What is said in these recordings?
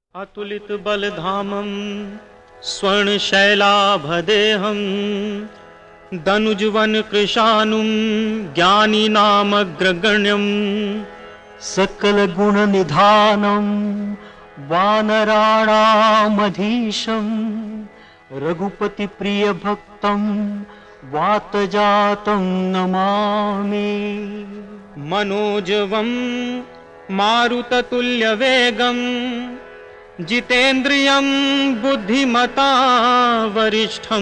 अतुलित बलधामं स्वर्णशैलाभदेहं दनुजवन कृशानुं ज्ञानिनामग्रगण्यं सकलगुणनिधानं वानराणामधीशं रघुपतिप्रियभक्तं वातजातं नमामि। मनोजवं मारुततुल्यवेगं जितेन्द्रियं बुद्धिमता वरिष्ठं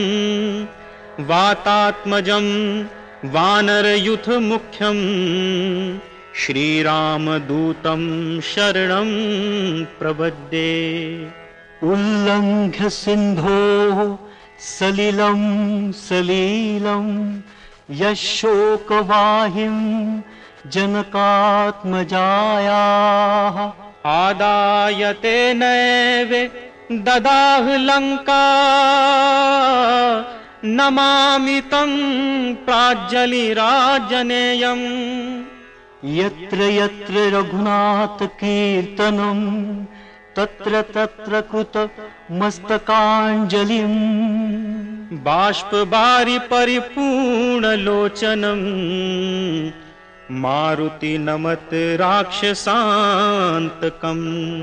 वातात्मजं वानरयूथमुख्यं श्रीरामदूतं शरणं प्रपद्ये। उल्लङ्घ्य सिन्धोः सलिलं सलीलं यशोकवाहिं जनकात्मजायाः आदायते नैव ददाह लङ्का नमामि तं प्राज्जलिराजनेयम्। यत्र यत्र रघुनाथकीर्तनं तत्र तत्र कृत मस्तकाञ्जलिम्। बाष्पवारि परिपूर्णलोचनम् मारुति नमत राक्षसान्तकम्।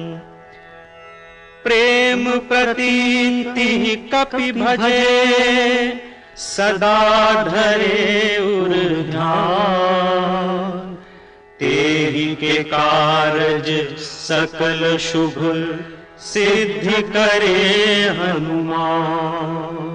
प्रेम प्रतीतिः कपि भजे सदा धरे उर्ध्यान। तेहि के कारज सकल शुभ सिद्धि करे हनुमान।